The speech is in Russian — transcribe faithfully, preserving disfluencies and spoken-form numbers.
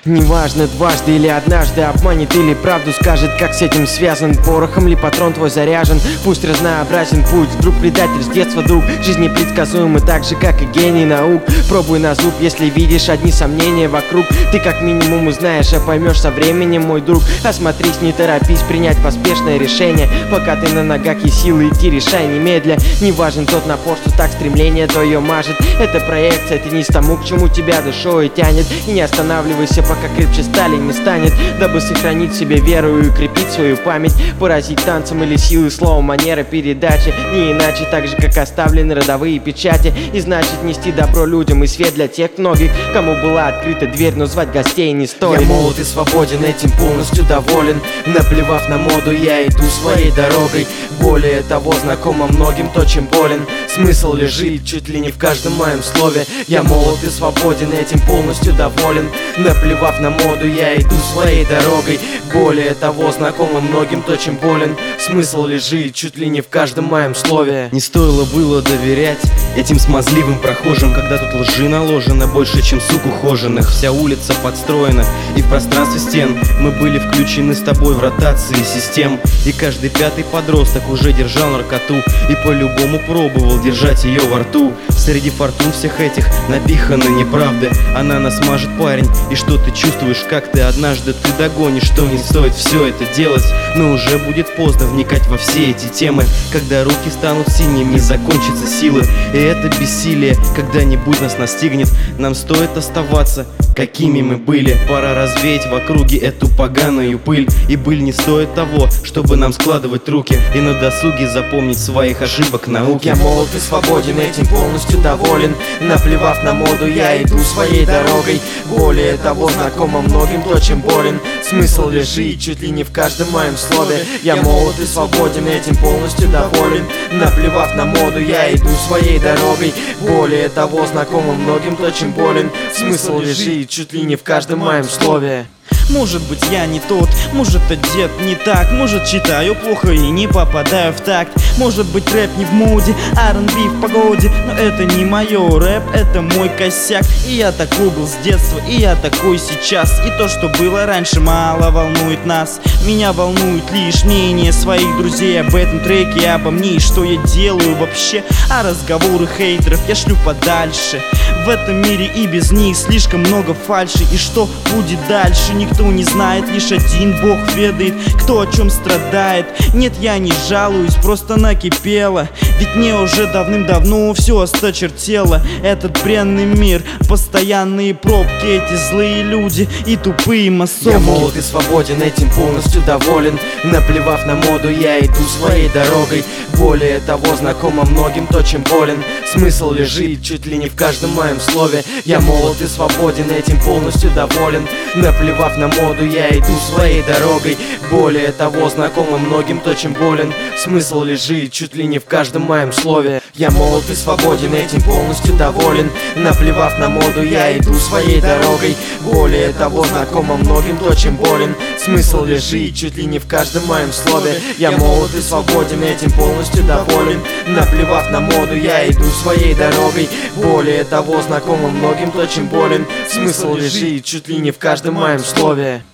Неважно, дважды или однажды обманет или правду скажет. Как с этим связан, порохом ли патрон твой заряжен? Пусть разнообразен путь, вдруг предатель с детства друг. Жизнь непредсказуема так же, как и гений наук. Пробуй на зуб, если видишь одни сомнения вокруг. Ты как минимум узнаешь, а поймешь со временем, мой друг. Осмотрись, не торопись принять поспешное решение. Пока ты на ногах и силы идти, решай немедля. Не важен тот напор, что так стремление твое мажет. Это проекция, тянись тому, к чему тебя душой тянет. И не останавливайся, пока крепче стали не станет. Дабы сохранить в себе веру и укрепить свою память. Поразить танцем или силой слова, манера передачи. Не иначе, так же как оставлены родовые печати. И значит нести добро людям и свет для тех многих, кому была открыта дверь, но звать гостей не стоит. Я молод и свободен, этим полностью доволен. Наплевав на моду, я иду своей дорогой. Более того, знакомо многим то, чем болен. Смысл лежит чуть ли не в каждом моем слове. Я молод и свободен, этим полностью доволен. Наплевав на моду, я иду своей дорогой. Более того, знакомо многим то, чем болен. Смысл лежит чуть ли не в каждом моем слове. Не стоило было доверять этим смазливым прохожим, когда тут лжи наложено больше, чем сук ухоженных. Вся улица подстроена, и в пространстве стен мы были включены с тобой в ротации систем. И каждый пятый подросток уже держал наркоту и по-любому пробовал держать ее во рту. Среди фортун всех этих напиханы неправды. Она нас мажет, парень, и что ты чувствуешь, как ты однажды ты догонишь, что не стоит все это делать. Но уже будет поздно вникать во все эти темы, когда руки станут синими, закончатся силы. И это бессилие когда-нибудь нас настигнет. Нам стоит оставаться, какими мы были. Пора развеять в округе эту поганую пыль. И быль не стоит того, чтобы нам складывать руки и на досуге запомнить своих ошибок науки. Я молод и свободен, этим полностью доволен. Наплевав на моду, я иду своей дорогой. Более того, знакомо многим то, чем болен. Смысл лежит чуть ли не в каждом моем слове. Я молод и свободен, этим полностью доволен. Наплевав на моду, я иду своей дорогой. Более того, знакомо многим то, чем болен. Смысл лежит чуть ли не в каждом моем слове. Может быть, я не тот, может, одет не так. Может, читаю плохо и не попадаю в такт. Может быть, рэп не в моде, ар энд би в погоде. Но это не мое, рэп это мой косяк. И я такой был с детства, и я такой сейчас. И то, что было раньше, мало волнует нас. Меня волнует лишь мнение своих друзей об этом треке и обо мне, и что я делаю вообще. А разговоры хейтеров я шлю подальше. В этом мире и без них слишком много фальши. И что будет дальше, никто не знает, лишь один Бог ведает, кто о чем страдает. Нет, я не жалуюсь, просто накипело. Ведь мне уже давным-давно все осточертело. Этот бренный мир, постоянные пробки, эти злые люди и тупые массовки. Я молод и свободен, этим полностью доволен. Наплевав на моду, я иду своей дорогой. Более того, знакомо многим то, чем болен. Смысл лежит чуть ли не в каждом моем слове. Я молод и свободен, этим полностью доволен. Наплевав на моду, я иду своей дорогой. Более того, знакомо многим то, чем болен. Смысл лежит чуть ли не в каждом моем слове. Я молод и свободен, этим полностью доволен. Наплевав на моду, я иду своей дорогой. Более того, знакомо многим то, чем болен. Смысл лежит чуть ли не в каждом моем слове. Я молод и свободен, этим полностью доволен. Наплевав на моду, я иду своей дорогой. Более того, знакомо многим то, чем болен. Смысл лежит чуть ли не в каждом моем слове.